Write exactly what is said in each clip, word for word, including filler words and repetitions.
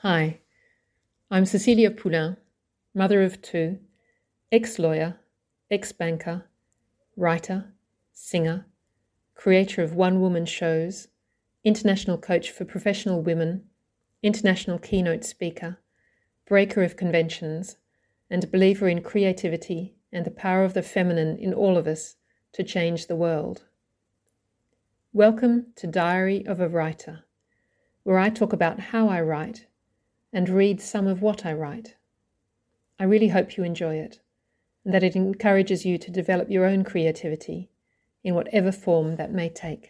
Hi, I'm Cecilia Poulain, mother of two, ex-lawyer, ex-banker, writer, singer, creator of one-woman shows, international coach for professional women, international keynote speaker, breaker of conventions, and believer in creativity and the power of the feminine in all of us to change the world. Welcome to Diary of a Writer, where I talk about how I write and read some of what I write. I really hope you enjoy it and that it encourages you to develop your own creativity in whatever form that may take.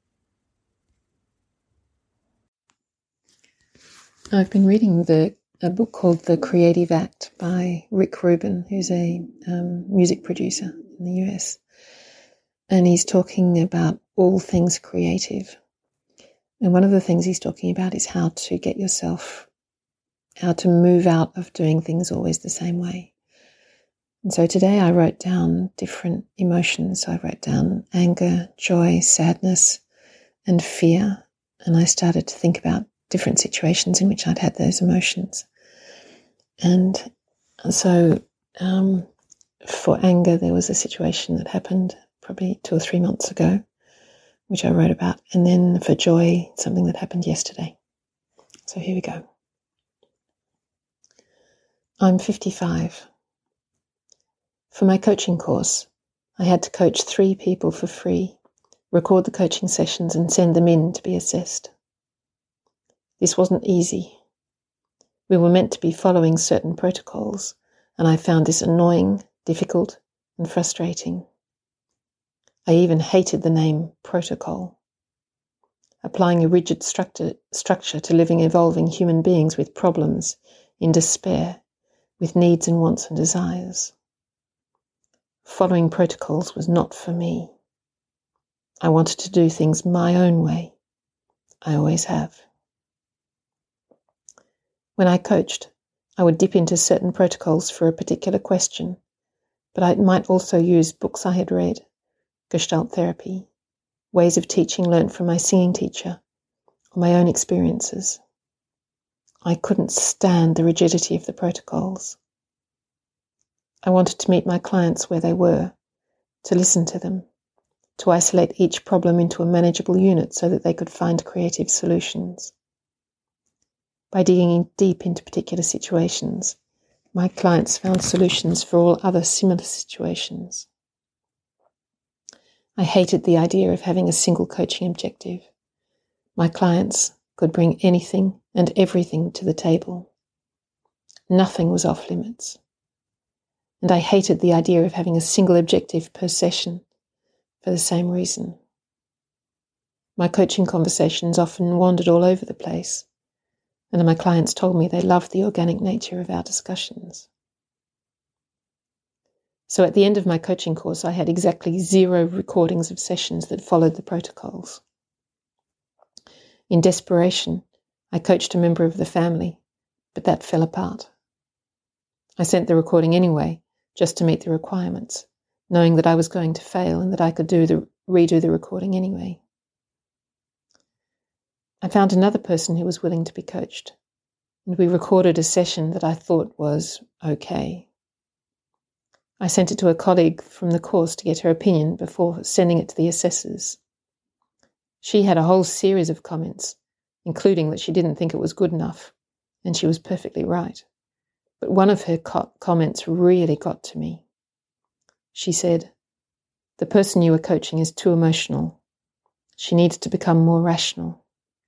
I've been reading the a book called The Creative Act by Rick Rubin, who's a um, music producer in the U S. And he's talking about all things creative. And one of the things he's talking about is how to get yourself, how to move out of doing things always the same way. And so today I wrote down different emotions. So I wrote down anger, joy, sadness, and fear. And I started to think about different situations in which I'd had those emotions. And so um, for anger, there was a situation that happened probably two or three months ago, which I wrote about. And then for joy, something that happened yesterday. So here we go. I'm fifty-five. For my coaching course, I had to coach three people for free, record the coaching sessions and send them in to be assessed. This wasn't easy. We were meant to be following certain protocols, and I found this annoying, difficult, and frustrating. I even hated the name protocol. Applying a rigid structure, structure to living, evolving human beings with problems, in despair, with needs and wants and desires. Following protocols was not for me. I wanted to do things my own way. I always have. When I coached, I would dip into certain protocols for a particular question, but I might also use books I had read, Gestalt therapy, ways of teaching learnt from my singing teacher, or my own experiences. I couldn't stand the rigidity of the protocols. I wanted to meet my clients where they were, to listen to them, to isolate each problem into a manageable unit so that they could find creative solutions. By digging deep into particular situations, my clients found solutions for all other similar situations. I hated the idea of having a single coaching objective. My clients could bring anything and everything to the table. Nothing was off limits. And I hated the idea of having a single objective per session for the same reason. My coaching conversations often wandered all over the place, and my clients told me they loved the organic nature of our discussions. So at the end of my coaching course, I had exactly zero recordings of sessions that followed the protocols. In desperation, I coached a member of the family, but that fell apart. I sent the recording anyway, just to meet the requirements, knowing that I was going to fail and that I could do the redo the recording anyway. I found another person who was willing to be coached, and we recorded a session that I thought was okay. I sent it to a colleague from the course to get her opinion before sending it to the assessors. She had a whole series of comments, including that she didn't think it was good enough, and she was perfectly right. But one of her co- comments really got to me. She said, "The person you are coaching is too emotional. She needs to become more rational."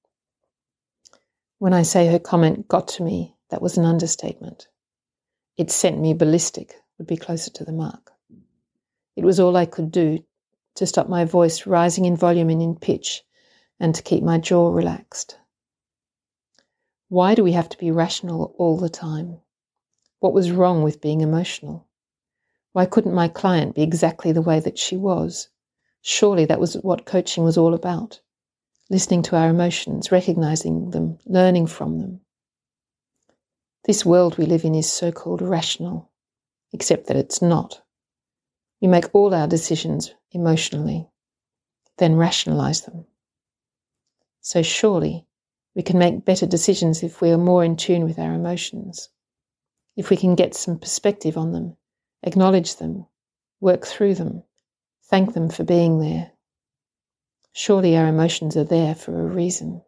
When I say her comment got to me, that was an understatement. It sent me ballistic, would be closer to the mark. It was all I could do to stop my voice rising in volume and in pitch, and to keep my jaw relaxed. Why do we have to be rational all the time? What was wrong with being emotional? Why couldn't my client be exactly the way that she was? Surely that was what coaching was all about. Listening to our emotions, recognizing them, learning from them. This world we live in is so-called rational, except that it's not. We make all our decisions emotionally, then rationalize them. So surely We can make better decisions if we are more in tune with our emotions. If we can get some perspective on them, acknowledge them, work through them, thank them for being there. Surely our emotions are there for a reason.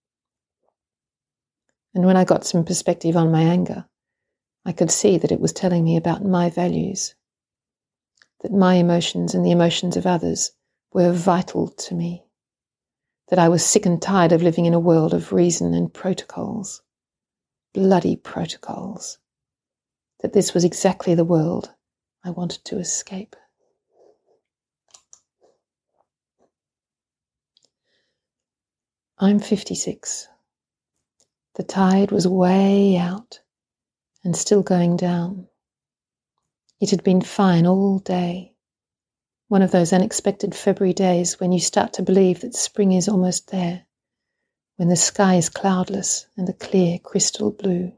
And when I got some perspective on my anger, I could see that it was telling me about my values, that my emotions and the emotions of others were vital to me, that I was sick and tired of living in a world of reason and protocols, bloody protocols, that this was exactly the world I wanted to escape. I'm fifty-six. The tide was way out and still going down. It had been fine all day. One of those unexpected February days when you start to believe that spring is almost there, when the sky is cloudless and a clear crystal blue.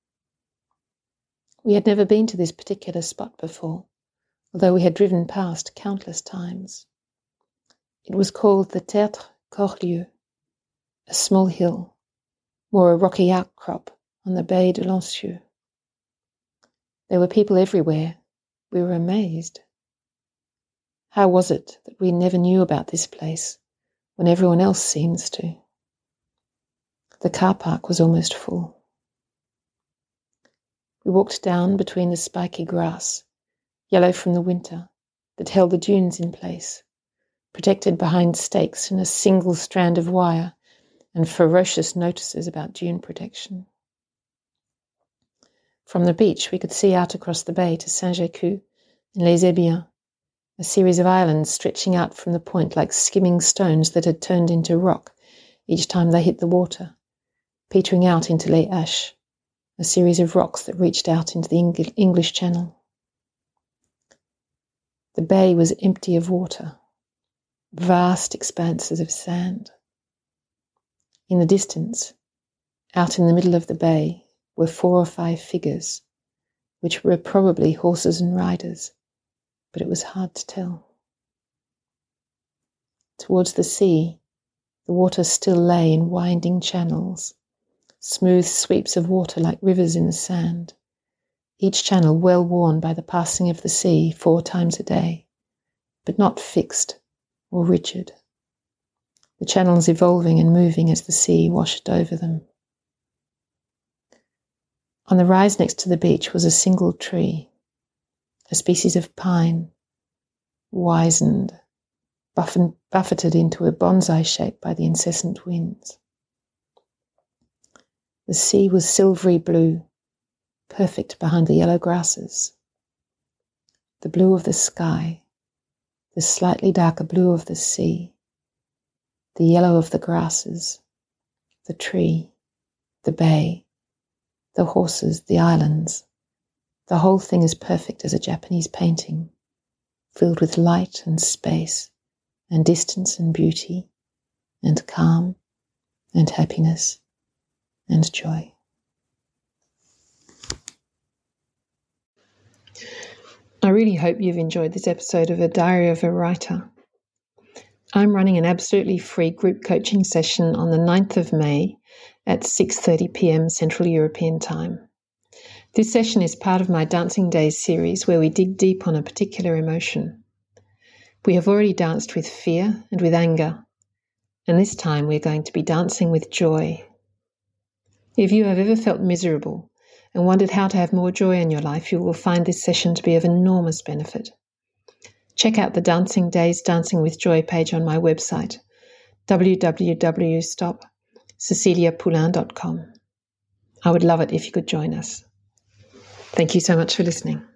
We had never been to this particular spot before, although we had driven past countless times. It was called the Tertre Corlieu, a small hill, more a rocky outcrop on the Baie de Lancieux. There were people everywhere. We were amazed. How was it that we never knew about this place when everyone else seems to? The car park was almost full. We walked down between the spiky grass, yellow from the winter, that held the dunes in place, protected behind stakes and a single strand of wire and ferocious notices about dune protection. From the beach we could see out across the bay to Saint-Jécu and Les Ébiens, a series of islands stretching out from the point like skimming stones that had turned into rock each time they hit the water, petering out into Les Haches, a series of rocks that reached out into the Eng- English Channel. The bay was empty of water, vast expanses of sand. In the distance, out in the middle of the bay, were four or five figures, which were probably horses and riders, but it was hard to tell. Towards the sea, the water still lay in winding channels, smooth sweeps of water like rivers in the sand, each channel well worn by the passing of the sea four times a day, but not fixed or rigid. The channels evolving and moving as the sea washed over them. On the rise next to the beach was a single tree, a species of pine, wizened, buffin- buffeted into a bonsai shape by the incessant winds. The sea was silvery blue, perfect behind the yellow grasses. The blue of the sky, the slightly darker blue of the sea, the yellow of the grasses, the tree, the bay, the horses, the islands, the whole thing as perfect as a Japanese painting, filled with light and space and distance and beauty and calm and happiness and joy. I really hope you've enjoyed this episode of A Diary of a Writer. I'm running an absolutely free group coaching session on the ninth of May at six thirty p.m. Central European Time. This session is part of my Dancing Days series where we dig deep on a particular emotion. We have already danced with fear and with anger, and this time we're going to be dancing with joy. If you have ever felt miserable and wondered how to have more joy in your life, you will find this session to be of enormous benefit. Check out the Dancing Days Dancing with Joy page on my website, w w w dot stop cecilia poulain dot com. I would love it if you could join us. Thank you so much for listening.